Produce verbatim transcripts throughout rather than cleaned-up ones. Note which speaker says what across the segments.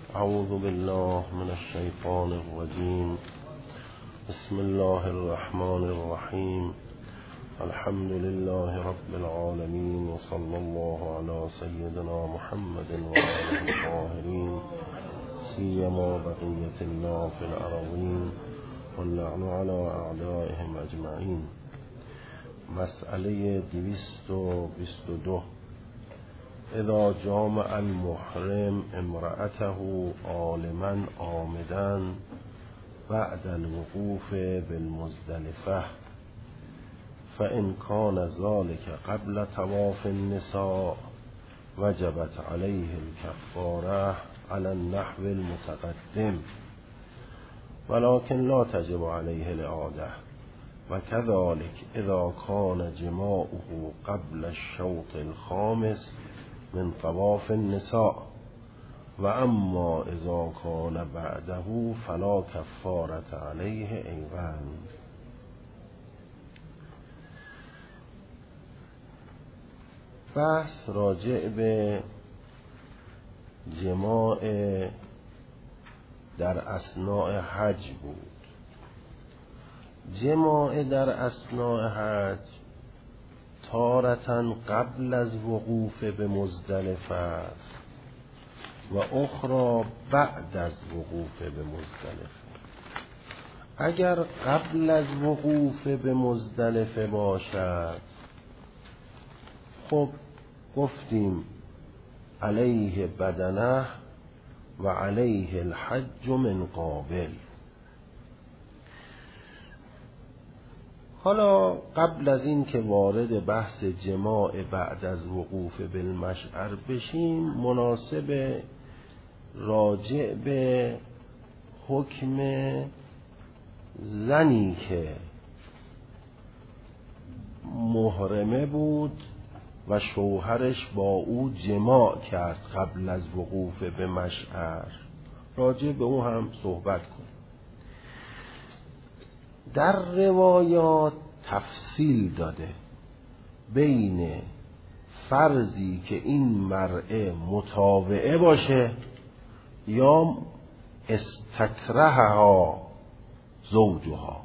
Speaker 1: اعوذ بالله من الشیطان الرجیم. بسم الله الرحمن الرحیم. الحمد لله رب العالمین و صلی الله علی سیدنا محمد و آله الطاهرین سیما بقیة الله فی الارضین واللعن علی اعدائهم اجمعین. مسئله دویست و بیست و دو. اذا جامع المحرم امرأته عالما عامدا بعد الوقوف بالمزدلفه فإن كان ذلك قبل طواف النساء وجبت عليه الكفارة على النحو المتقدم ولكن لا تجب عليه الإعادة. وكذلك إذا كان جماعه قبل الشوط الخامس من طواف النساء وأما إذا كان بعده فلا كفارة عليه أيضا. بحث راجع به جماع در اثناء حج بود. جماع در اثناء حج تارة قبل از وقوف به مزدلفه است و اخرى بعد از وقوف به مزدلفه. اگر قبل از وقوف به مزدلفه باشد، خب گفتیم علیه بدنه و علیه الحج من قابل. حالا قبل از این که وارد بحث جماع بعد از وقوف بالمشعر بشیم، مناسب راجع به حکم زنی که محرمه بود و شوهرش با او جماع کرد قبل از وقوف به مشعر، راجع به او هم صحبت کن. در روایات تفصیل داده بین فرضی که این مرأه متابعه باشه یا استکرهها زوجها.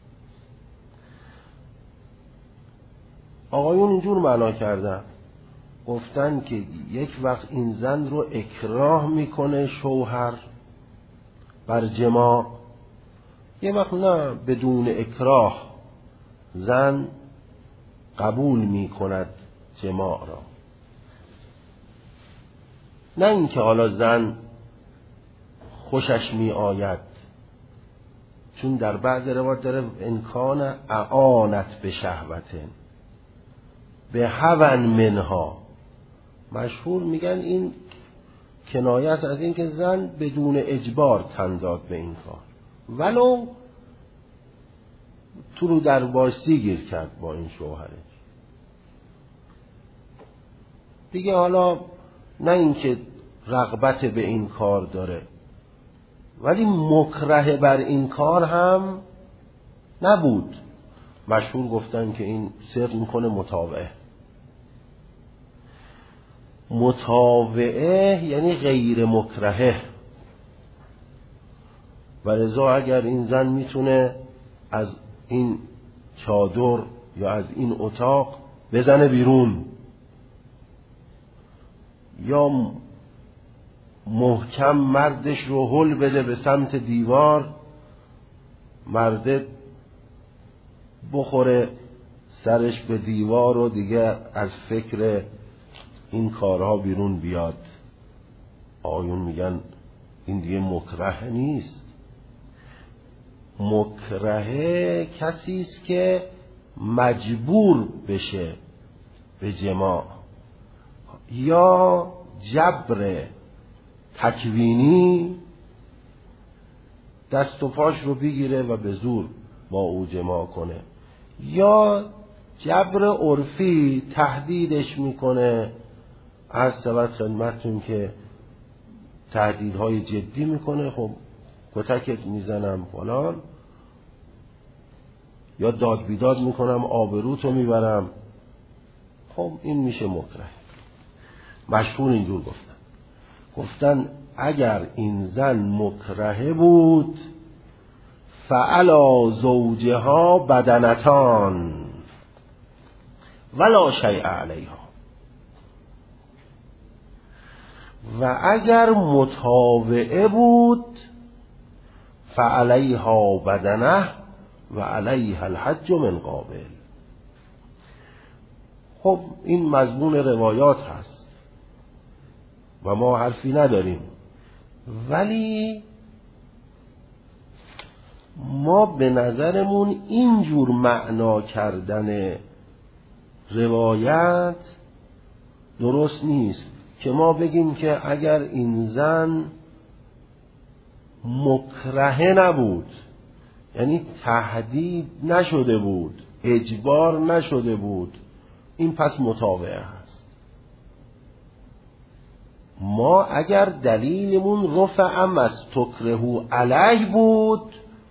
Speaker 1: آقایون اینجور معنا کردن، گفتن که یک وقت این زن رو اکراه میکنه شوهر بر جماع، یه وقت نه، بدون اکراه زن قبول میکند جماع را. نه اینکه حالا زن خوشش می آید، چون در بعض روایات داره امکان اعانت به شهوتن به هون منها، مشهور میگن این کنایه است از این که زن بدون اجبار تن داد به این کار، ولو تو رو در باستی گیر کرد با این شوهرش دیگه. حالا نه اینکه رغبت به این کار داره، ولی مکره بر این کار هم نبود. مشهور گفتن که این صرف میکنه متابعه. متابعه یعنی غیر مکرهه، و لذا اگر این زن میتونه از این چادر یا از این اتاق بزنه بیرون، یا محکم مردش رو هل بده به سمت دیوار، مرد بخوره سرش به دیوار و دیگه از فکر این کارها بیرون بیاد، آیون میگن این دیگه مکره نیست. مکره کسی است که مجبور بشه به جماع، یا جبر تکوینی دست و پاش رو بگیره و به زور با او جماع کنه، یا جبر عرفی تهدیدش میکنه. از سبب خدمتتون که تهدیدهای جدی میکنه، خب کتکت میزنم فلان، یا داد بیداد میکنم آبروتو میبرم. خب این میشه مکره. مشهور اینجور گفتن گفتن اگر این زن مکرهه بود فعلا زوجها بدنتان ولا شیء علیها، و اگر مطاوعه بود فعلیها بدنه و علیها الحج من قابل. خب این مضمون روایات هست و ما حرفی نداریم، ولی ما به نظرمون اینجور معنا کردن روایت درست نیست که ما بگیم که اگر این زن مکرهه نبود، یعنی تهدید نشده بود، اجبار نشده بود، این پس مطاوعه هست. ما اگر دلیلمون رفع مستکرهو علیه بود،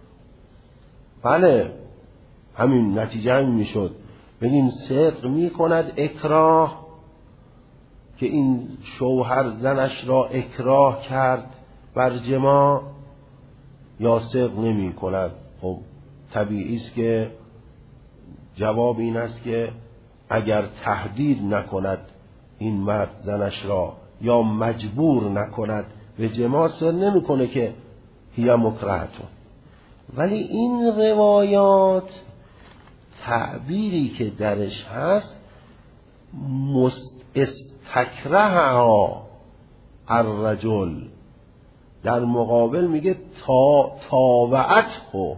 Speaker 1: بله همین نتیجه همین میشد، بگیم صدق میکند اکراه که این شوهر زنش را اکراه کرد بر جماع، یا صدق نمی کند. خب طبیعی است که جواب این است که اگر تهدید نکند این مرد زنش را یا مجبور نکند به جماع، صدق نمی کنه که هی مکرهتون. ولی این روایات تعبیری که درش هست استکرهها الرجل، در مقابل میگه تا تاوعته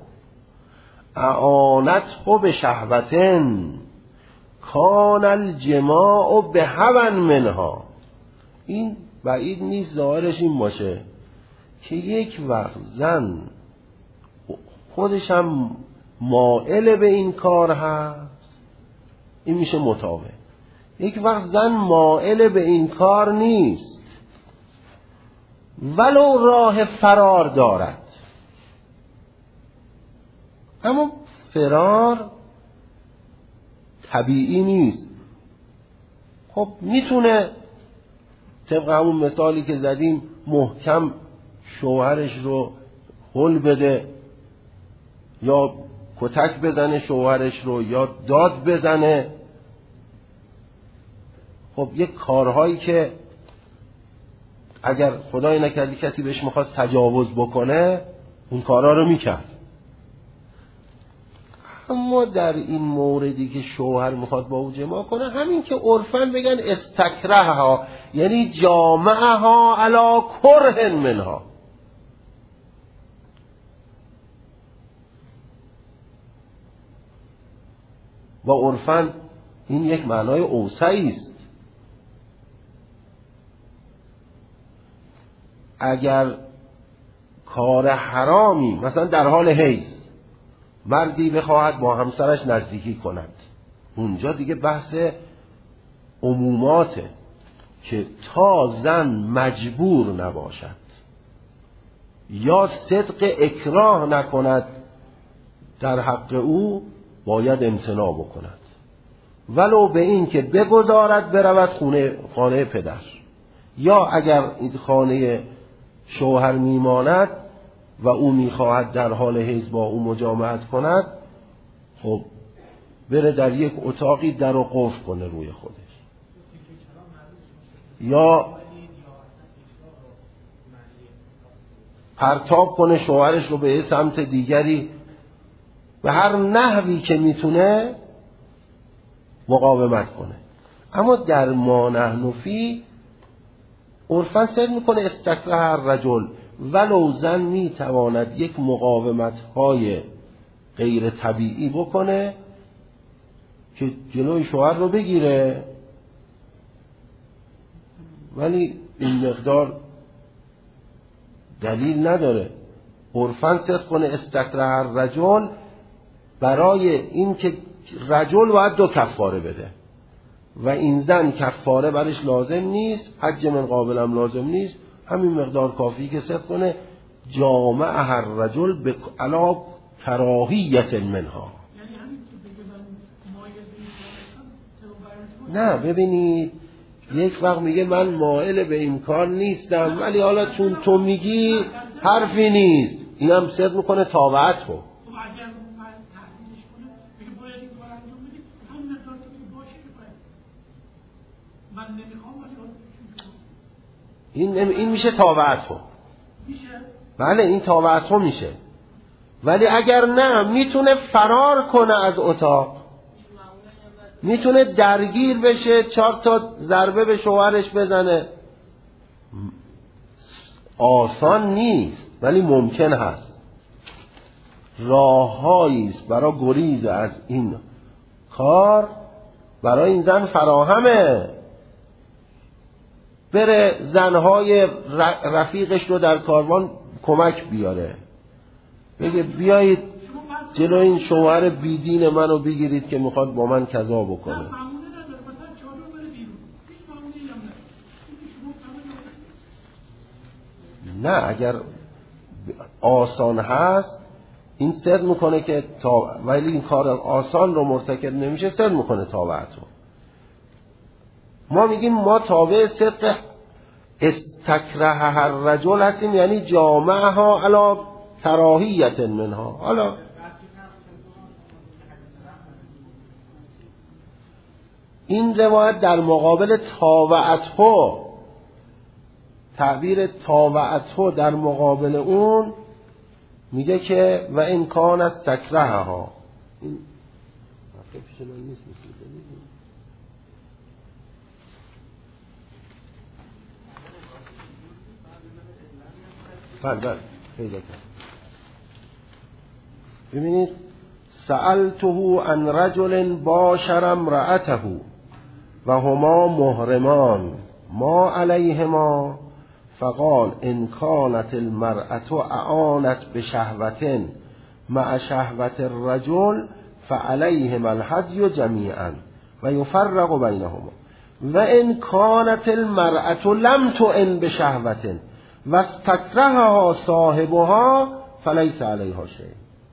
Speaker 1: اعانته به شهوتن کان الجماع به هوا منها. این بعید نیست ظاهرش این باشه که یک وقت زن خودش هم مائل به این کار هست، این میشه مطاوع. یک وقت زن مائل به این کار نیست ولو راه فرار دارد، اما فرار طبیعی نیست. خب میتونه طبق همون مثالی که زدیم محکم شوهرش رو هل بده، یا کتک بزنه شوهرش رو، یا داد بزنه. خب یک کارهایی که اگر خدای نکردی کسی بهش میخواست تجاوز بکنه اون کارها رو میکرد. اما در این موردی که شوهر میخواد با او جماع کنه، همین که عرفاً بگن استکرهها، یعنی جامعها علی کره منها، و عرفاً این یک معنای اوسعی است. اگر کار حرامی مثلا در حال حیض مردی بخواهد با همسرش نزدیکی کند، اونجا دیگه بحث عموماته که تا زن مجبور نباشد یا صدق اکراه نکند در حق او باید امتناع بکند، ولو به این که بگذارد برود خونه خانه پدر، یا اگر این خانه شوهر میماند و او میخواهد در حال حیض با او مجامعت کند، خب بره در یک اتاقی در رو قفل کنه روی خودش، یا پرتاب کنه شوهرش رو به سمت دیگری، به هر نحوی که میتونه مقاومت کنه. اما در ما نحن فی عرفاً سر میکنه استکره الرجل، ولو زن میتواند یک مقاومت های غیر طبیعی بکنه که جلوی شوهر رو بگیره، ولی این مقدار دلیل نداره. عرفاً سر کنه استکره الرجل برای این که رجل باید دو کفاره بده و این زن کفاره برش لازم نیست، حج من قابل هم لازم نیست، همین مقدار کافی که صدق کنه جامع هر رجل به علا کراهیت منها. نه ببینید یک وقت میگه من مائل به این کار نیستم، ولی حالا چون تو میگی حرفی نیست، این هم صدق میکنه طاوعت رو. این این میشه طاوعت رو. بله این طاوعت رو میشه. ولی اگر نه، میتونه فرار کنه از اتاق، میتونه درگیر بشه، چهار تا ضربه به شوهرش بزنه. آسان نیست ولی ممکن هست. راه‌هایی است برای گریز از این کار برای این زن فراهمه. بره زنهای رفیقش رو در کاروان کمک بیاره، بگه بیایید جلو این شوهر بیدین منو بگیرید که میخواد با من کذا بکنه. نه اگر آسان هست این صدق میکنه که تا، ولی این کار آسان رو مرتکب نمیشه، صدق میکنه طاوعت رو. ما میگیم ما تابع صدق استکره الرجل هستیم، یعنی جامعها علی کراهیت منها. حالا این روایت در مقابل طاوعته، تعبیر طاوعته در مقابل اون میگه که و این کان از تکرهها. این پیش من نیست بله بله پیدا کرد. ببینید سألته عن رجل باشر امرأته و هما محرمان ما علیهما فقال ان كانت المرأة اعانت بشهوة مع شهوة الرجل فعليهما الهدي جميعا و يفرق بينهما و ان كانت المرأة لم تعن بشهوة و استکرهها صاحبها فلیس علیها شیء.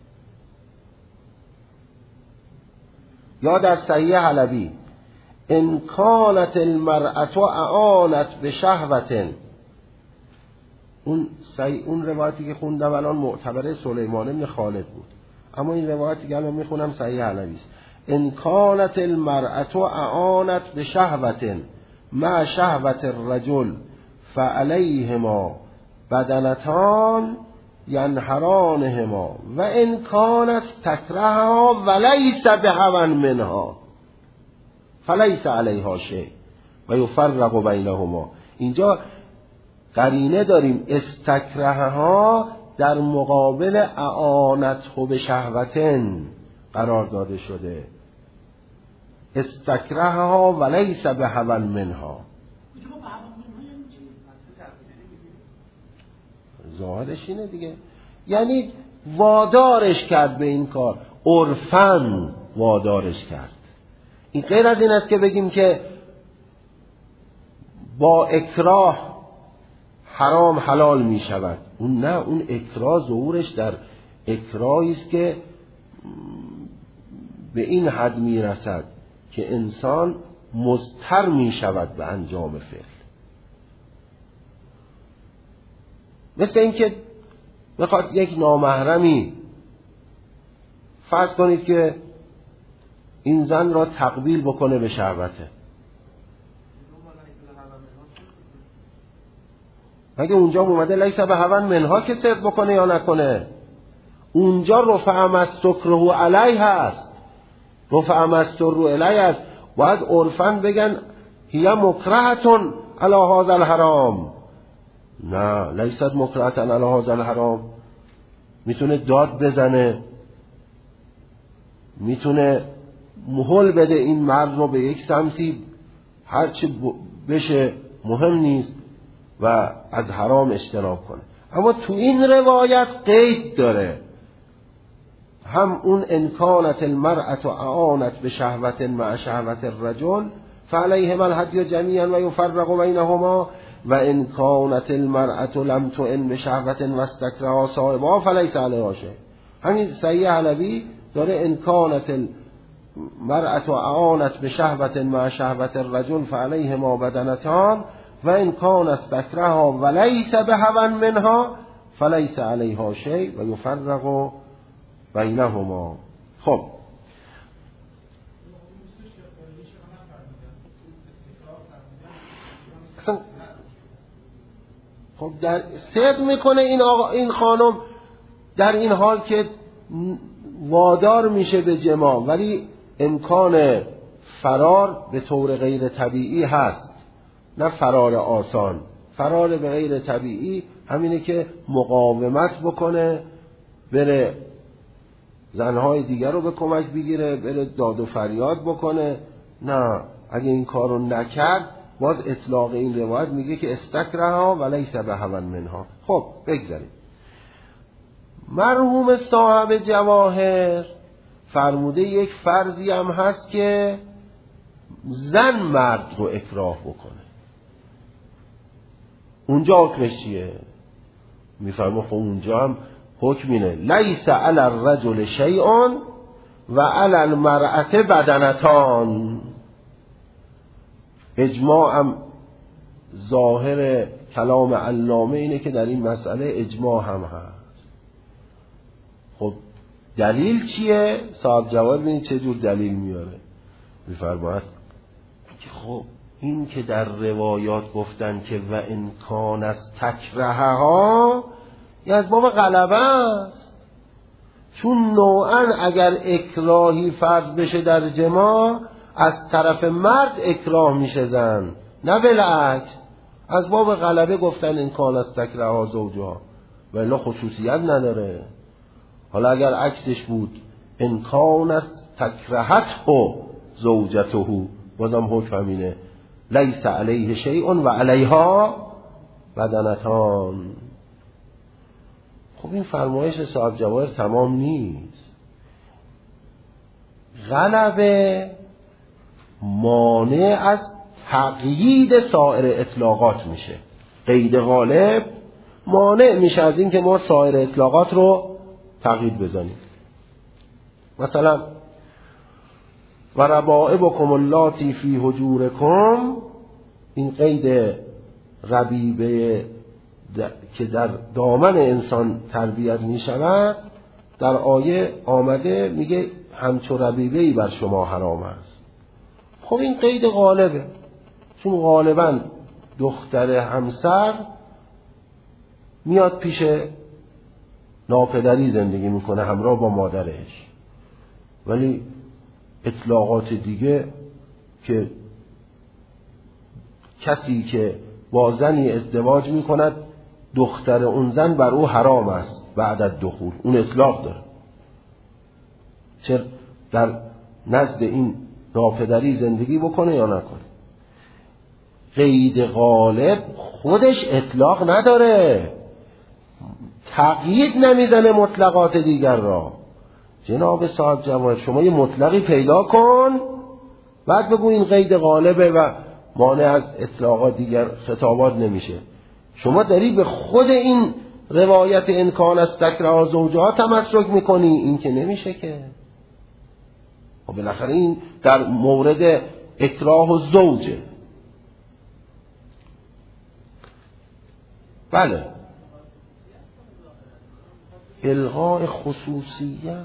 Speaker 1: یا در صحیح حلبی ان كانت المرأة اعانت بشهوة، اون صحیح اون روایتی که خوندم الان معتبر سلیمان بن خالد بود، اما این روایتی که الان میخونم صحیح حلبی است. ان كانت المرأة اعانت بشهوة مع شهوة الرجل فعلیهما بدنتان ینحرانهما و ان کانت تکرهها ولیس بهوى منها فلیس علیها شیء و یفرق بینهما. اینجا قرینه داریم استکرهها در مقابل اعانته بشهوتن قرار داده شده، استکرهها ولیس بهوى منها. ظاهرش اینه دیگه، یعنی وادارش کرد به این کار، عرفاً وادارش کرد. این غیر از این است که بگیم که با اکراه حرام حلال می شود. اون نه، اون اکراه ظهورش در اکراهی است که به این حد می رسد که انسان مضطر می شود به انجام فعل. مثل اینکه بخواد یک نامحرمی، فرض کنید که این زن را تقبیل بکنه به شهوته، اگه اونجا اومده لیس به هوى منها که صدق بکنه یا نکنه، اونجا رفع مستکره علیه هست، رفع مستکره علیه هست، باید عرفاً بگن هی مکرهتون علی هذا الحرام. نه لیست مکرهتن علی هذا الحرام. میتونه داد بزنه، میتونه مهل بده این مرد رو به یک سمتی، هرچی بشه مهم نیست و از حرام اجتناب کنه. اما تو این روایت قید داره، هم اون انکانت المرأة اعانت به شهوت مع شهوت الرجل فعلیهما الهدی جمیعا و یفرق بینهما و ان کانت المرأة لم تعن بشهوة و استکرها صاحبها فلیس علیها شیء. همین صحیح حلبی داره ان کانت ال... مرأت و اعانت به شهوت مع شهوت الرجل فعلیه ما بدنتان و این کان استکرها و لیس به هوا منها فلیس علیها شیء و یفرق بینهما. خب اصلا خب در صدق میکنه این آقا این خانم در این حال که وادار میشه به جماع، ولی امکان فرار به طور غیر طبیعی هست، نه فرار آسان. فرار به غیر طبیعی همینه که مقاومت بکنه، بره زنهای دیگر رو به کمک بگیره، بره داد و فریاد بکنه. نه، اگه این کارو نکرد باز اطلاق این روایت میگه که استکرها و لیس به هوا منها. خب بگذاریم. مرحوم صاحب جواهر فرموده یک فرضی هم هست که زن مرد رو اکراه بکنه. اونجا حکمش چیه؟ میفرمه خب اونجا هم حکم اینه لیس علی الرجل شیء و علی المرأة بدنتان. اجماع هم ظاهر کلام علامه اینه که در این مسئله اجماع هم هست. خب دلیل چیه؟ صاحب جواب ببینید چه جور دلیل میاره. میفرماید که خب این که در روایات گفتن که و ان کان از تکرهها یه از باب غلبه است، چون نوعا اگر اکراهی فرض بشه در جماع از طرف مرد اکراه میشه زن، نه بالعکس. از باب غلبه گفتن این کان از تکرهها زوجها، ولی خصوصیت نداره. حالا اگر عکسش بود ان کان تکرهته زوجته، بازم حکم همینه لیس علیه شیء و علیها بدنتان. خب این فرمایش صاحب جواهر تمام نیست. غلبه مانع از تقیید سایر اطلاقات میشه. قید غالب مانع میشه از این که ما سایر اطلاقات رو تقیید بزنیم. مثلا و ربائبکم اللاتی فی حجورکم، این قید ربیبه که در دامن انسان تربیت می شود در آیه آمده میگه همچو ربیبه‌ای بر شما حرام است. خب این قید غالبه، چون غالبا دختر همسر میاد پیش ناپدری زندگی میکنه همراه با مادرش، ولی اطلاقات دیگه که کسی که با زنی ازدواج میکند دختر اون زن بر او حرام است بعد از دخول، اون اطلاق داره. چه در نزد این ناپدری زندگی بکنه یا نکنه. قید غالب خودش اطلاق نداره، تقیید نمیزنه مطلقات دیگر را. جناب صاحب جواهر شما یه مطلقی پیدا کن بعد بگو این قید غالبه و مانع از اطلاقات دیگر خطابات نمیشه. شما داری به خود این روایت انکان از تکرها زوجها تمسک میکنی، این که نمیشه که. و بالاخره این در مورد اکراه و زوجه. بله الغاء خصوصیت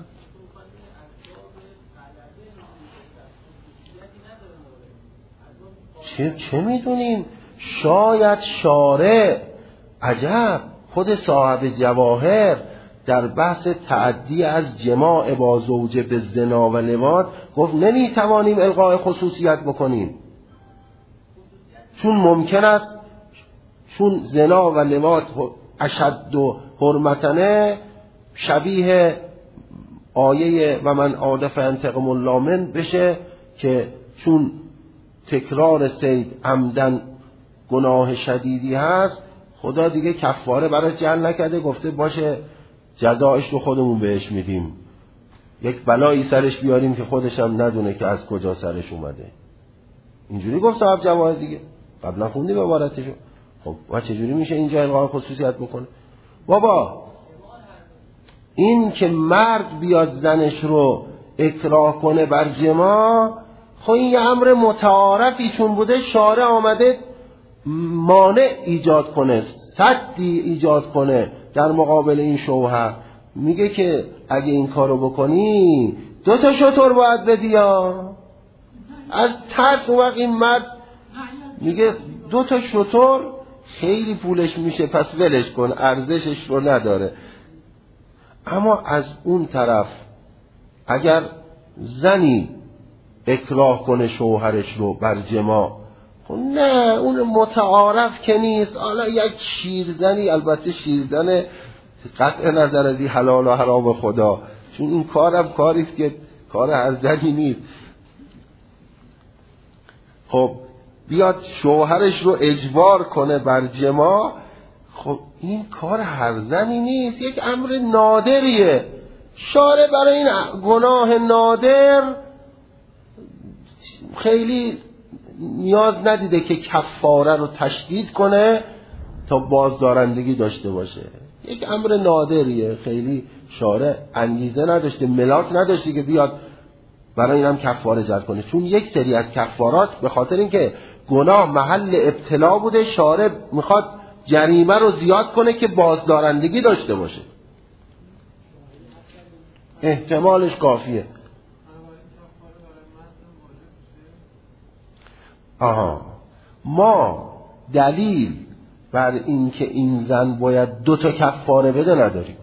Speaker 1: چه, چه میدونیم، شاید شارع عجب خود صاحب جواهر در بحث تعدی از جماع با زوجه به زنا و لواط گفت نمیتوانیم الغاء خصوصیت بکنیم، چون ممکن است چون زنا و لواط اشد و حرمتنه شبیه آیه و من عاد فینتقم الله من بشه که چون تکرار صید عمدن گناه شدیدی هست، خدا دیگه کفاره براش جعل نکرده، گفته باشه جزایش رو خودمون بهش میدیم، یک بلایی سرش بیاریم که خودش هم ندونه که از کجا سرش اومده. اینجوری گفت صاحب جواهر دیگه، قبلا خوندیم عبارتشو. خب و چجوری میشه اینجا الغاء خصوصیت بکنه؟ بابا این که مرد بیاد زنش رو اکراه کنه بر جماع، خب این یه امر متعارفی چون بوده شارع آمده مانع ایجاد کنه، سدی ایجاد کنه در مقابل این شوهر. میگه که اگه این کارو بکنی دو تا شتر باید بدی. یا از ترس اون وقت این مرد میگه دو تا شتر خیلی پولش میشه پس ولش کن، ارزشش رو نداره. اما از اون طرف اگر زنی اکراه کنه شوهرش رو بر جماع، نه اون متعارف که نیست. حالا یک شیرزنی، البته شیرزن قطع نظر از حلال و حرام خدا، چون این کارم کاریست که کار هر زنی نیست. خب بیاد شوهرش رو اجبار کنه بر جماع، خب این کار هر زنی نیست، یک امر نادریه. شارع برای این گناه نادر خیلی نیاز ندیده که کفاره رو تشدید کنه تا بازدارندگی داشته باشه. یک امر نادریه، خیلی شارع انگیزه نداشته، ملاک نداشته که بیاد برای اینم کفاره جلب کنه. چون یک سری از کفارات به خاطر اینکه گناه محل ابتلا بوده، شارع میخواد جریمه رو زیاد کنه که بازدارندگی داشته باشه. احتمالش کافیه. آها، ما دلیل بر این که این زن باید دو تا کفاره بده نداریم،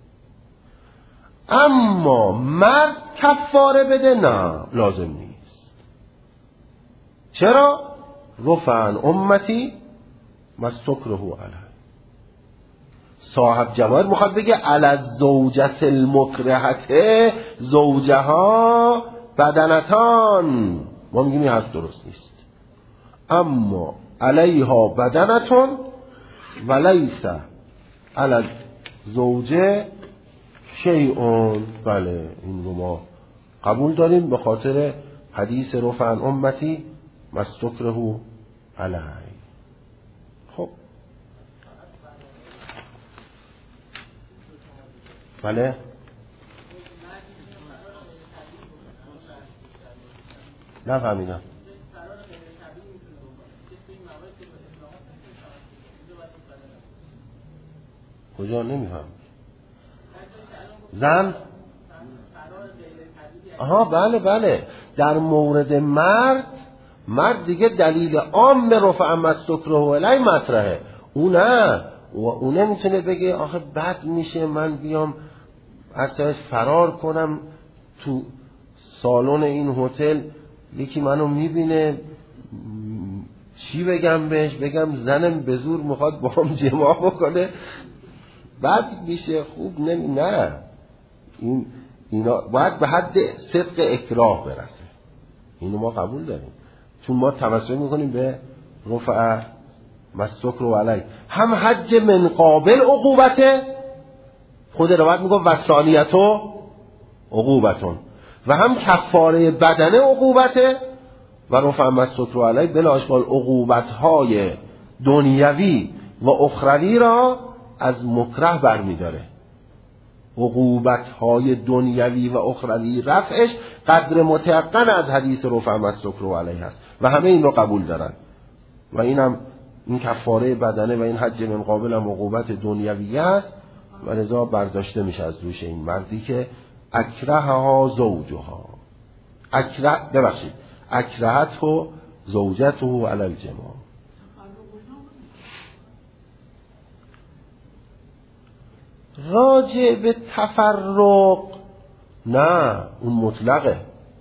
Speaker 1: اما مرد کفاره بده نه لازم نیست. چرا؟ رفعن امتی مستکره علیه. صاحب جواهر میخواد بگه علی الزوجة المکرهة زوجها بدنتان. ما میگیم این حرف درست نیست. اما علیها بدنتون ولیس علی الزوجه شیئون. بله این رو ما قبول داریم به خاطر حدیث رفعن امتی مستکره علیه. خب بله نفهمیدم. کجا نمیفهم؟ زن؟ آها بله بله، در مورد مرد، مرد دیگه دلیل عام رفع مستکره علیه مطرحه. اون نه، اون نمیتونه بگه آخه بد میشه من بیام ازش فرار کنم تو سالن این هتل، یکی منو میبینه چی بگم بهش؟ بگم زنم به زور میخواد با هم جماع بکنه بد میشه خوب نمی نه. این اینا باید به حد صدق اکراه برسه. اینو ما قبول داریم چون ما توسل میکنیم به رفع مستکره علیه. هم حج من قابل عقوبته، خود روایت میگه وثانیتو عقوبتون، و هم کفاره بدنه عقوبته و رفع مستکره علیه بلا اشکال عقوبت‌های دنیوی و اخروی را از مکره برمیداره. عقوبت‌های دنیوی و اخروی رفعش قدر متيقن از حدیث رفع مستکره علیه است و همه این رو قبول دارن. و اینم این کفاره بدنه و این حج من قابل هم عقوبت دنیوی است و لذا برداشته میشه از روش این مردی که اکرهها زوجها، اکره ببخشید اکرهته زوجته علی الجماع. راجع به تفرق نه، اون مطلقه.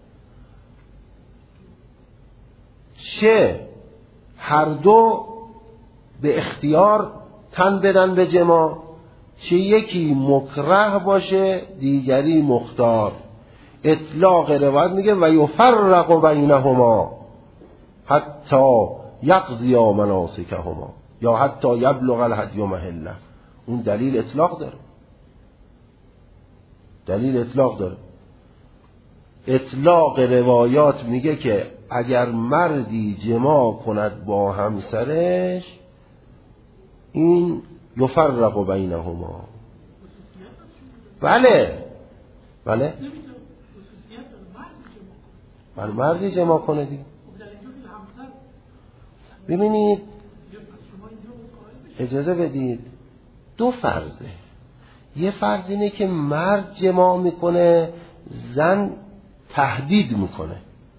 Speaker 1: چه هر دو به اختیار تن بدن به جماع، چه یکی مکره باشه دیگری مختار. اطلاق روایت میگه و یفرق بینهما حتی یقضی مناسکهما یا حتی یبلغ الهدی محله. اون دلیل اطلاق داره، دلیل اطلاق داره. اطلاق روایات میگه که اگر مردی جماع کند با همسرش این یفرق بینهما. بله بله بر مردی جماع کنه دیگه. ببینید اجازه بدید، دو فرضه. یه فرض اینه که مرد جماع میکنه، زن تهدید میکنه.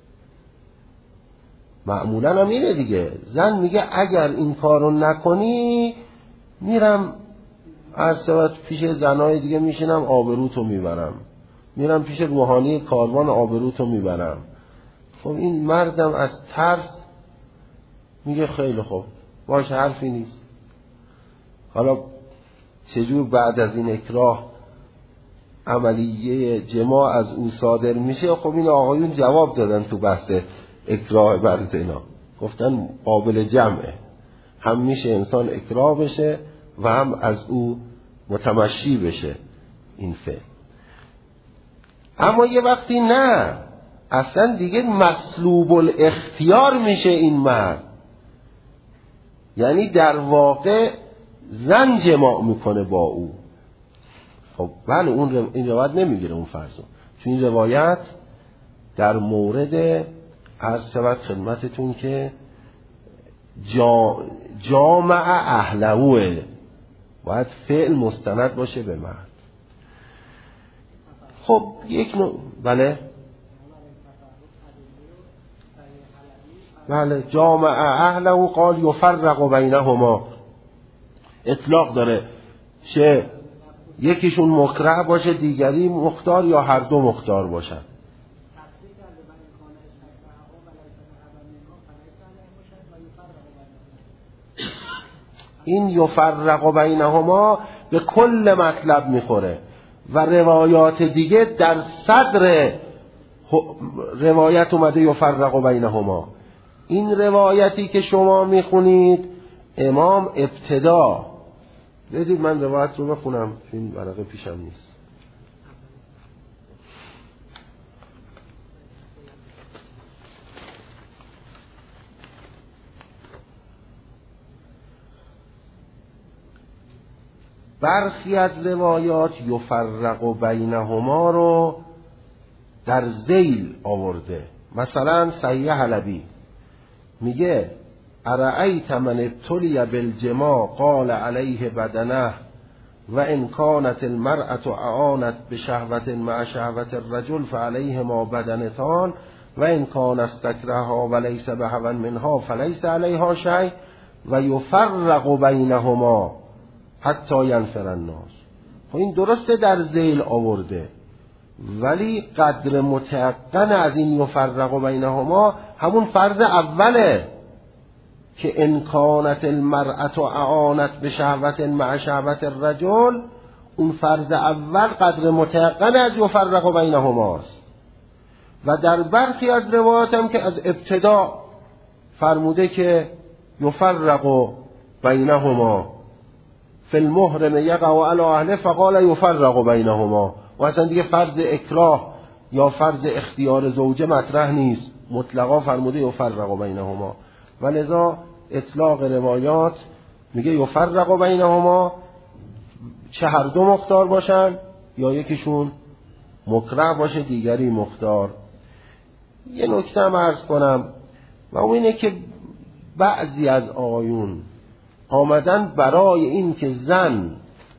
Speaker 1: معمولا هم اینه دیگه، زن میگه اگر این کارو نکنی میرم از سبت پیش زنای دیگه میشینم آبروتو میبرم، میرم پیش روحانی کاروان آبروتو میبرم. خب این مردم از ترس میگه خیلی خوب باشه، حرفی نیست. حالا چجور بعد از این اکراه عملیه جماع از او صادر میشه؟ خب این آقایون جواب دادن تو بحث اکراه بر زنا، گفتن قابل جمعه، هم میشه انسان اکراه بشه و هم از او متمشی بشه این فعل. اما یه وقتی نه، اصلا دیگه مسلوب الاختیار میشه این مرد، یعنی در واقع زن جماع میکنه با او. خب بله اون رو... این روایت نمیگیره اون فرضو، چون این روایت در مورد عرض شود خدمتتون که جا... جامع اهلوه، باید فعل مستند باشه به مرد. خب یک نوع بله بله جامع اهلو قال یفرق بینهما، اطلاق داره، چه یکیشون مکره باشه دیگری مختار یا هر دو مختار باشن. این یفرق بینهما به کل مطلب میخوره و روایات دیگه در صدر روایت اومده یفرق بینهما. این روایتی که شما میخونید امام ابتدا، بدید من روایت رو بخونم، این ورقه پیشم نیست. برخی از روایات یفرق بینهما رو در ذیل آورده. مثلا صحیح حلبی میگه ارأیت من ابتلی بالجماع قال علیه بدنه و ان کانت المرأة اعانت بشهوت مع شهوت الرجل فعلیه ما بدنتان و ان کان استکرهها و لیس بهوا منها فلیس علیها شیء و یفرق بینهما حتی ینفر الناس. خب این درسته در ذیل آورده، ولی قدر متیقن از این یفرق بینهما همون فرض اوله که ان کانت المرأة اعانت بشهوت مع شهوت الرجل، اون فرض اول قدر متیقن از یفرق بینهماست. و در برخی از روایات هم که از ابتدا فرموده که یفرق بینهما فی المحرم یقع علی اهله فقال یفرق بینهما، و اصلا دیگه فرض اکراه یا فرض اختیار زوجه مطرح نیست، مطلقا فرموده یفرق بینهما. و لذا اطلاق روایات میگه یفرق بینهما، چه هر دو مختار باشن یا یکیشون مکره باشه دیگری مختار. یه نکته هم عرض کنم و اون اینه که بعضی از آیون آمدن برای این که زن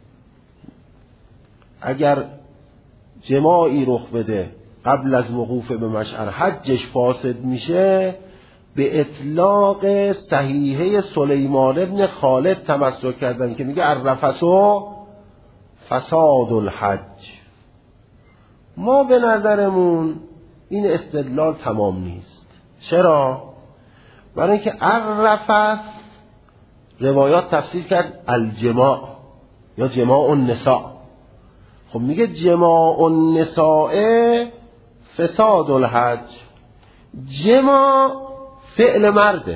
Speaker 1: اگر جماعی رخ بده قبل از وقوف به مشعر حجش فاسد میشه، به اطلاق صحیحه سلیمان ابن خالد تمسک کردن که میگه الرفث فساد الحج. ما به نظرمون این استدلال تمام نیست. چرا؟ برای اینکه الرفث روایات تفسیر کرد الجماع یا جماع النساء. خب میگه جماع النساء فساد الحج، جماع فعل مرده،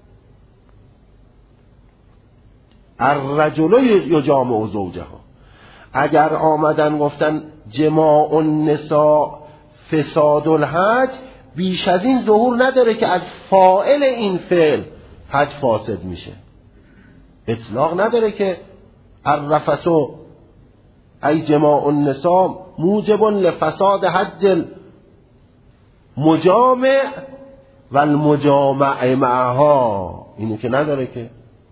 Speaker 1: الرجل یجامع زوجها. اگر آمدن گفتن جماع النساء فساد الحج، بیش از این ظهور نداره که از فاعل این فعل حج فاسد میشه. اطلاق نداره که الرفث ای جماع النساء موجب لفساد حج مجامع و المجامع معها، اینو که نداره که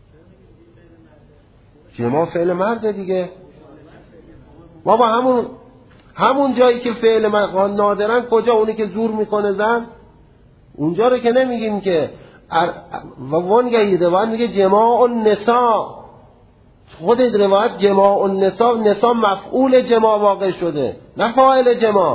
Speaker 1: جماع فعل مرده دیگه. ما با همون همون جایی که فعل مرد نادرن، کجا؟ اونی که زور میکنه زن، اونجا رو که نمیگیم که و وانگهی روایت میگه جماع النساء، خود روایت جماع النساء، نساء مفعول جماع واقع شده نه فاعل جماع.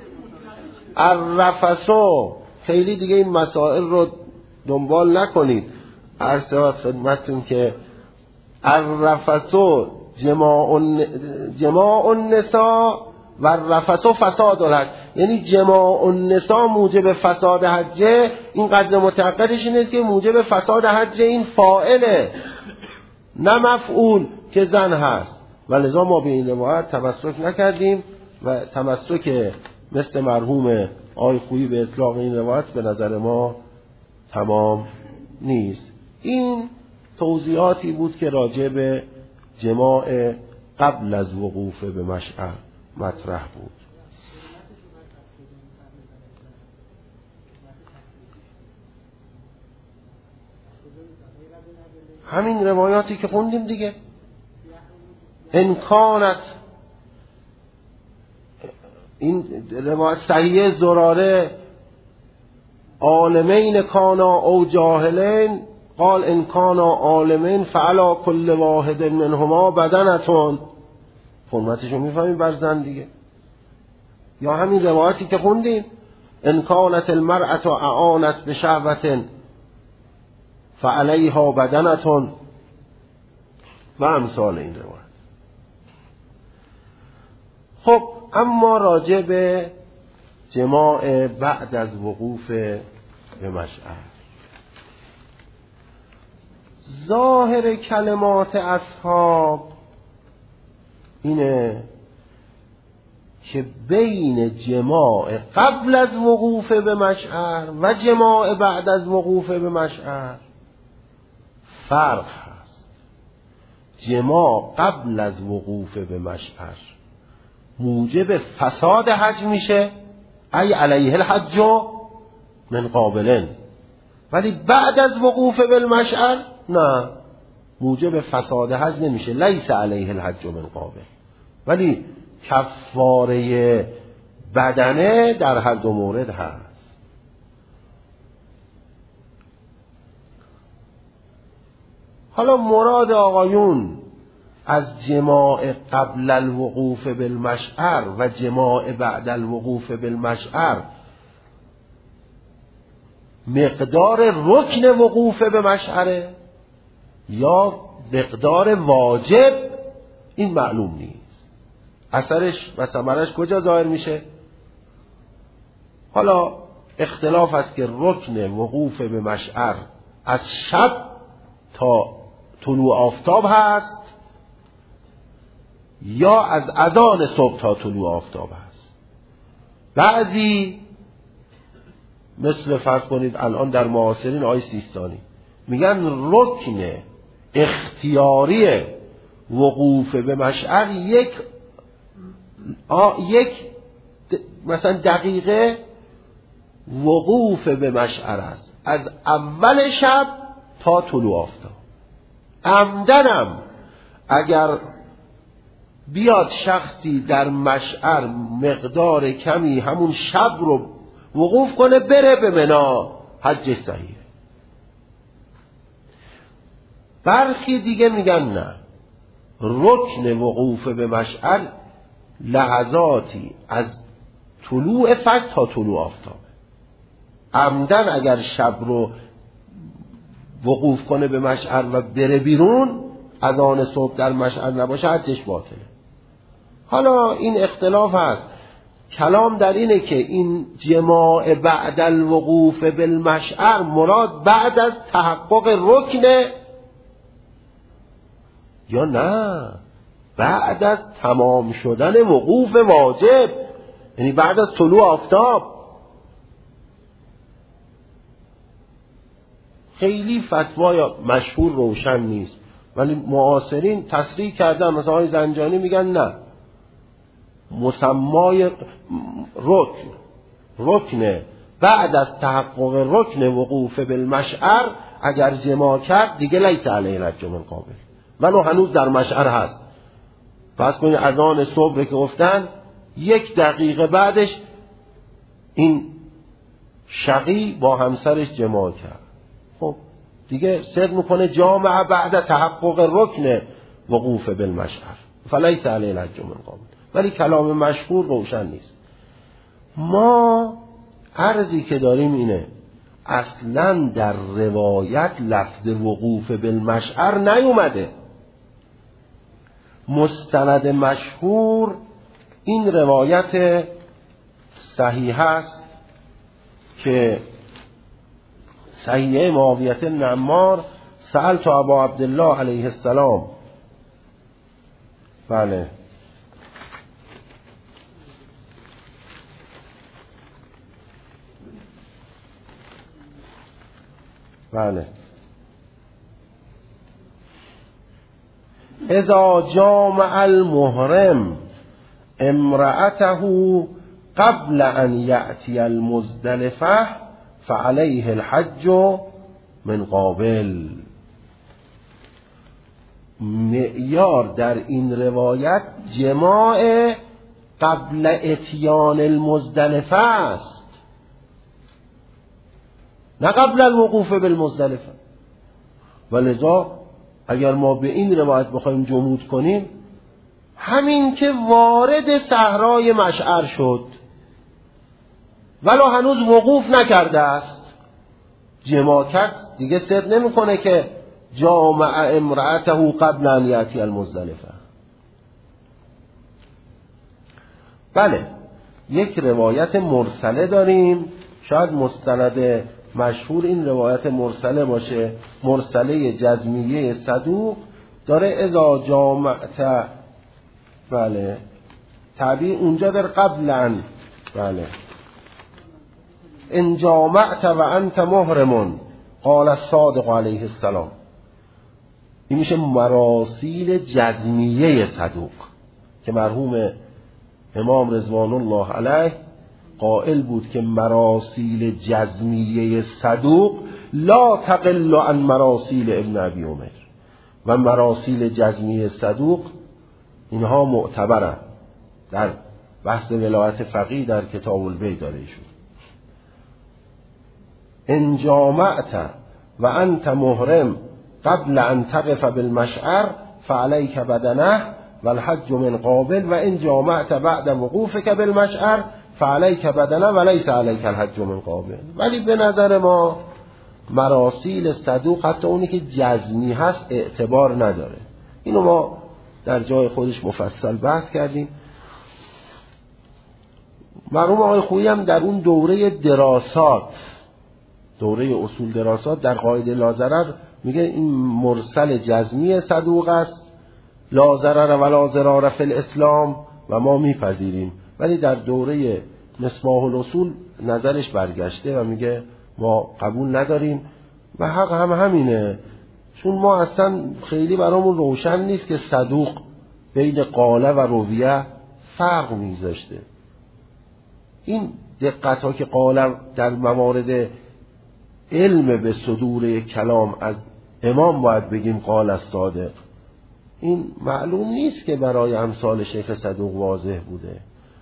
Speaker 1: الرفسو خیلی دیگه این مسائل رو دنبال نکنید. عرض شود خدمتتون که الرفسو جماع جماع النساء و الرفسو فساد الحج، یعنی جماع النساء موجب فساد حجه. این قدر متعقدش اینه که موجب فساد حجه این فاعله نه مفعول که زن هست، و لذا ما به این روایت تمسک نکردیم و تمسک مثل مرحوم آقای خویی به اطلاق این روایت به نظر ما تمام نیست. این توضیحاتی بود که راجع به جماع قبل از وقوف به مشعر مطرح بود. همین روایاتی که خوندیم دیگه. انکانت، این روایت صحیح زراره، عالمین کانا او جاهلین، قال ان کانا عالمین فعلا کل واحد منهما بدنتون. فرمتشو میفهمیم بر زن دیگه. یا همین روایتی که خوندیم ان کانت المرأة اعانت بشهوة فعلیها بدنتون و امثال این روایت. خب اما راجع به جماع بعد از وقوف به مشعر، ظاهر کلمات اصحاب اینه که بین جماع قبل از وقوف به مشعر و جماع بعد از وقوف به مشعر فرق هست. جماع قبل از وقوف به مشعر موجب فساد حج میشه، ای علیه الحج من قابلن، ولی بعد از وقوف به مشعر نه، موجب فساد حج نمیشه، لیس علیه الحج من قابل، ولی کفاره بدنه در هر دو مورد هست. حالا مراد آقایون از جماع قبل الوقوف بالمشعر و جماع بعد الوقوف بالمشعر مقدار رکن وقوف به مشعره یا مقدار واجب، این معلوم نیست. اثرش و ثمرش کجا ظاهر میشه؟ حالا اختلاف است که رکن وقوف به مشعر از شب تا طلوع آفتاب هست یا از اذان صبح تا طلوع آفتاب هست. بعضی مثل فرض کنید الان در معاصرین آقای سیستانی میگن رکن اختیاری وقوف به مشعر یک آ یک مثلا دقیقه وقوف به مشعر است، از اول شب تا طلوع آفتاب. عمدنم اگر بیاد شخصی در مشعر مقدار کمی همون شب رو وقوف کنه بره به منا، حج صحیحه. برخی دیگه میگن نه، رکن وقوف به مشعر لحظاتی از طلوع فجر تا طلوع آفتاب. عمدن اگر شب رو وقوف کنه به مشعر و بره بیرون، از آن صبح در مشعر نباشه، حجش باطله. حالا این اختلاف هست. کلام در اینه که این جماع بعد الوقوف بالمشعر مراد بعد از تحقق رکنه یا نه بعد از تمام شدن وقوف واجب، یعنی بعد از طلوع آفتاب. خیلی فتوای مشهور روشن نیست، ولی معاصرین تصریح کردن، مثلا آقای زنجانی میگن نه، مسمای رکن رکن بعد از تحقق رکن وقوف بالمشعر اگر جماع کرد دیگه لیس علیه الحج من قابل، ولو هنوز در مشعر هست. پس کنید اذان صبح که گفتن یک دقیقه بعدش این شقی با همسرش جماع کرد، خب دیگه سر میکنه جامع بعد تحقق رکن وقوف بالمشعر فلیس علیه الحج من قابل. ولی کلام مشهور روشن نیست. ما عرضی که داریم اینه اصلا در روایت لفظ وقوف بالمشعر نیومده. مستند مشهور این روایت صحیح است که صحیح معاویه بن عمار سألت ابا عبدالله علیه السلام، بله بله اذا جامع المحرم امرأته قبل ان یأتی المزدلفه فعلیه الحج من قابل. معیار در این روایت جماع قبل اتیان المزدلفه است، نه قبل الوقوف بالمزدلفه. ولذا اگر ما به این روایت بخوایم جمود کنیم، همین که وارد صحرای مشعر شد ولو هنوز وقوف نکرده است جماع کرد، دیگه سر نمیکنه که جامع امرأته قبل ان یأتی المزدلفه. بله یک روایت مرسله داریم، شاید مستند مشهور این روایت مرسله باشه، مرسله جزمیه صدوق داره اذا جامعت، بله تعبیر اونجا در قبلا، بله ان جامعت و انت محرم قال الصادق علیه السلام. این میشه مراسیل جزمیه صدوق که مرحوم امام رضوان الله علیه قائل بود که مراسیل جزمیه صدوق لا تقل عن مراسیل ابن ابی عمر، و مراسیل جزمیه صدوق اینها معتبرند. در بحث ولایت فقیه در کتاب البیع داره ایشون. ان جامعت و انت محرم قبل ان تقف بالمشعر فعلیک بدنه والحج من قابل و ان جامعت بعد وقوفک بالمشعر فعلیک بدنه ولیس علیک الحج من قابل. ولی به نظر ما مراسیل صدوق حتی اونی که جزمی هست اعتبار نداره. اینو ما در جای خودش مفصل بحث کردیم. مرحوم آقای خویی هم در اون دوره دراسات، دوره اصول دراسات در قاعده لاضرر میگه این مرسل جزمی صدوق است، لا ضرر ولا ضرار فی الاسلام، و ما میپذیریم. ولی در دوره مصباح الاصول نظرش برگشته و میگه ما قبول نداریم و حق هم همینه، چون ما اصلا خیلی برامون روشن نیست که صدوق بین قاله و رویه فرق میذاشته. این دقت ها که قاله در موارد علم به صدور کلام از امام باید بگیم قال الصادق، این معلوم نیست که برای امثال شیخ صدوق واضح بوده.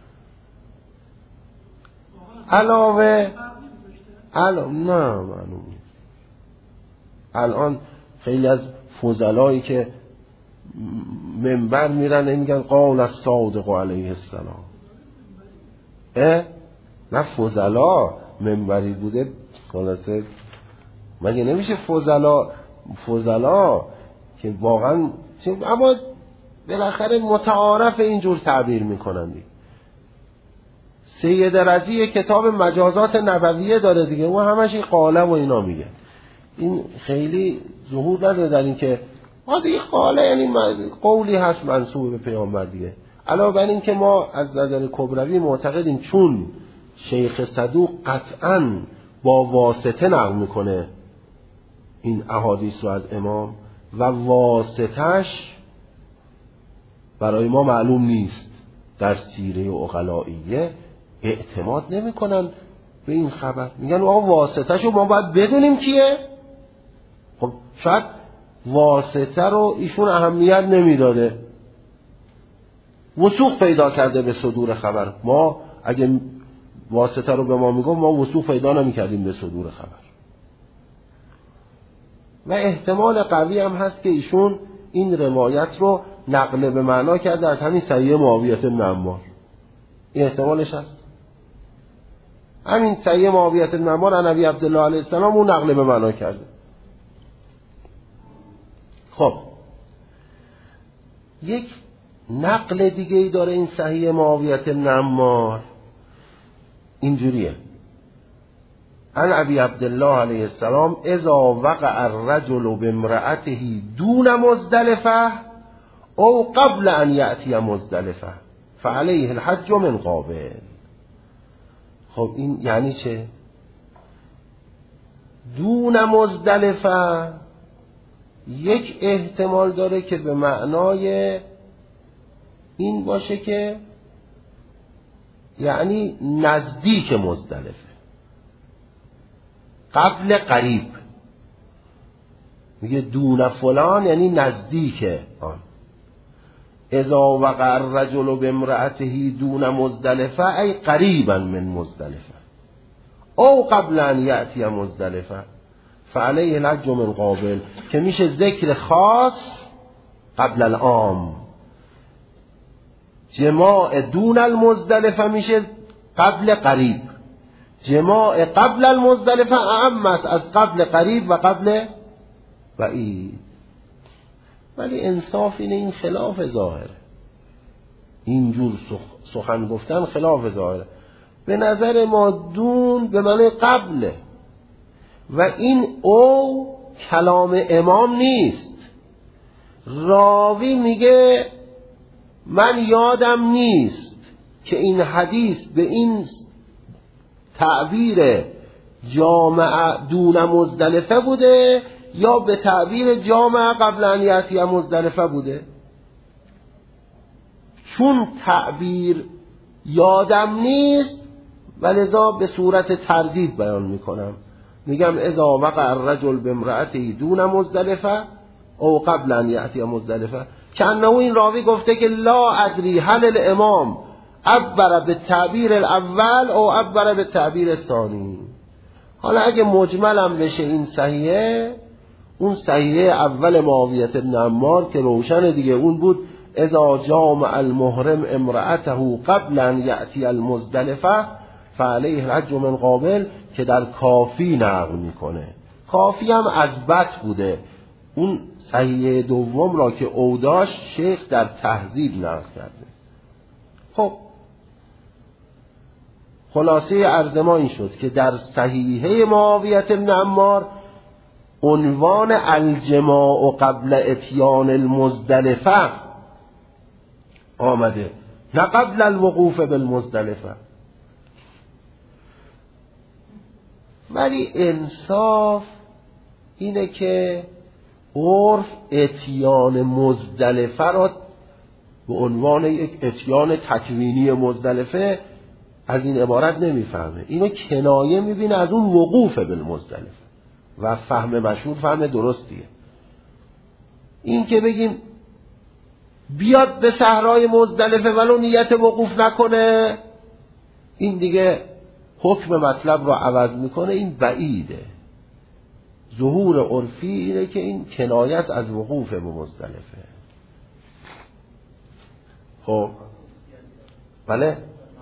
Speaker 1: علاوه الان نه معلوم نیست. الان خیلی از فضلایی که منبر میرن میگن قال الصادق علیه السلام، اه نه فضلا منبری بوده خلاصه مگه نمیشه فضلا فضلا که واقعا، اما بالاخره متعارف اینجور تعبیر میکنن دیگه. سید رضی کتاب مجازات نبویه داره دیگه، اون همش این قاله و اینا میگه. این خیلی ظهور نداره در این که ما دیگه قاله یعنی قولی هست منسوب به پیامبر دیگه. علاوه بر این که ما از نظر کبروی معتقدیم چون شیخ صدوق قطعاً با واسطه نقل میکنه این احادیث رو از امام و واسطش برای ما معلوم نیست، در سیره عقلائیه اعتماد نمیکنن به این خبر. میگن آقا واسطه‌شو ما باید بدونیم کیه. خب شاید واسطه رو ایشون اهمیت نمیداده، وثوق پیدا کرده به صدور خبر. ما اگه واسطه رو به ما میگم ما وثوق پیدا نمیکردیم به صدور خبر. و احتمال قوی هم هست که ایشون این روایت رو نقل به معنا کرده از همین صحیح معاویه بن عمار. این احتمالش هست. همین صحیح معاویه بن عمار عن ابی عبدالله علیه السلام اون نقل به معنا کرده. خب یک نقل دیگه ای داره این صحیح معاویه بن عمار، اینجوریه: عن ابی عبدالله علیه السلام اذا وقع الرجل بامرأته دون مزدلفه او قبل ان یأتی مزدلفه فعلیه الحج من قابل. خب این یعنی چه؟ دون مزدلفه یک احتمال داره که به معنای این باشه که یعنی نزدیک مزدلفه، قبل قریب. میگه دون فلان یعنی نزدیک آن. اذا وقع الرجل بامرأته دون مزدلفه ای قریبا من مزدلفه او قبل ان یأتی مزدلفه فعلیه الحج من قابل، که میشه ذکر خاص قبل العام. جماع دون المزدلفه میشه قبل قریب، جماع قبل المزدلفه اعم است از قبل قریب و قبل بعید. ولی انصاف اینه این خلاف ظاهره، اینجور سخن گفتن خلاف ظاهره. به نظر ما دون به معنی قبله و این او کلام امام نیست. راوی میگه من یادم نیست که این حدیث به این تعبیر جامع دون مزدلفه بوده یا به تعبیر جامع قبل ان یأتی مزدلفه بوده. چون تعبیر یادم نیست ولذا به صورت تردید بیان میکنم، میگم اذا وقع الرجل بامرأته دون مزدلفه او قبل ان یأتی مزدلفه، که انه این راوی گفته که لا ادری هل الامام عبر به تعبیر الاول او عبر به تعبیر ثانی. حالا اگه مجملم بشه این صحیحه، اون صحیحه اول معاویه بن عمار که روشن دیگه، اون بود اذا جامع المحرم امرأته قبل ان یأتی المزدلفه فعلیه الحج من قابل، که در کافی نقل میکنه. کافی هم از بط بوده. اون صحیحه دوم را که اوداش شیخ در تهذیب نقل کرده. خب خلاصه عرض ما این شد که در صحیحه معاویه بن عمار عنوان الجماع قبل اتیان المزدلفه آمده، نه قبل الوقوف بالمزدلفه. ولی انصاف اینه که عرف اتیان مزدلفه را به عنوان یک اتیان تکوینی مزدلفه از این عبارت نمیفهمه، اینو کنایه میبینه از اون وقوف بالمزدلفه و فهم مشهور فهم درستیه. این که بگیم بیاد به صحرای مزدلفه ولو نیت وقوف نکنه، این دیگه حکم مطلب رو عوض میکنه، این بعیده. ظهور عرفی اینه که این کنایت از وقوف به مزدلفه. خب بله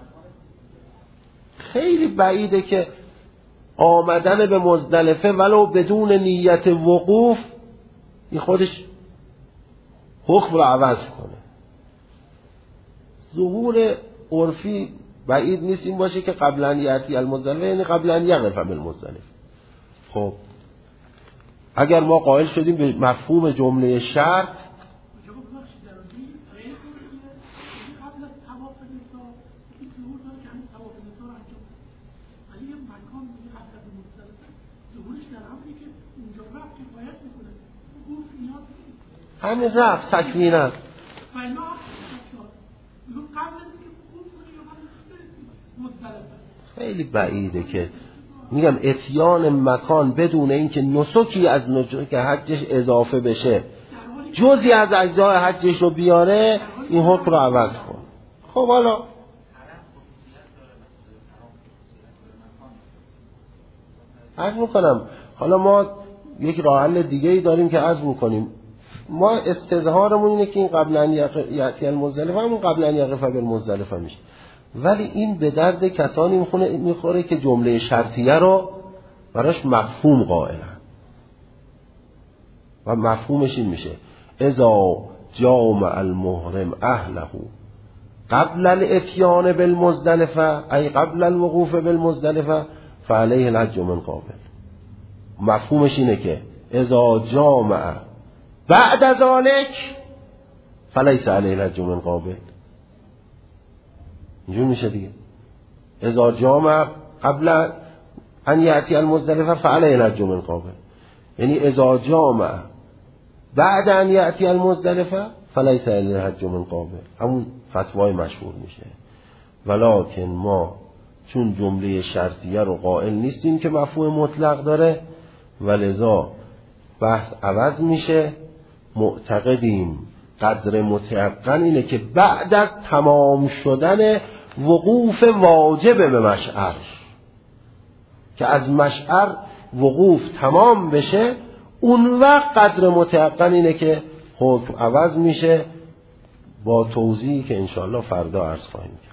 Speaker 1: خیلی بعیده که آمدن به مزدلفه ولو بدون نیت وقوف این خودش حکم رو عوض کنه. ظهور عرفی بعید نیست این باشه که قبل ان یأتی المزدلفه یعنی قبل ان یقف بالمزدلفه. خب اگر ما قائل شدیم به مفهوم جمله شرط، همین رفت تکوین است. خیلی بعیده که میگم اتیان مکان بدون اینکه نسکی از نسک حجش اضافه بشه، جزئی از اجزای حجش رو بیاره، این حکم رو عوض کن. خب حالا عرض میکنم، حالا ما یک راه حل دیگه ای داریم که عرض میکنیم. ما استظهارمون اینه که این قبل ان یأتی المزدلفه همون قبل ان یقف بالمزدلفه میشه، ولی این به درد کسانی میخوره که جمله شرطیه رو براش مفهوم قائلن و مفهومش این میشه اذا جامع المحرم اهله قبل الاتیان بالمزدلفه ای قبل الوقوف بالمزدلفه فعلیه الحج من قابل. مفهومش اینه که اذا جامع بعد ذلك فلیس علیه الحج من قابل. اینجور میشه دیگه، اذا جامع قبل ان یأتی المزدلفه فعلیه الحج من قابل، یعنی اذا جامع بعد ان یأتی المزدلفه فلیس علیه الحج من قابل، همون فتوای مشهور میشه. ولکن ما چون جمله شرطیه رو قائل نیستیم که مفهوم مطلق داره، ولذا بحث عوض میشه. معتقدیم قدر متیقن اینه که بعد از تمام شدن وقوف واجب به مشعر، که از مشعر وقوف تمام بشه، اون وقت قدر متیقن اینه که حکم عوض میشه، با توضیحی که انشاءالله فردا عرض خواهیم کرد.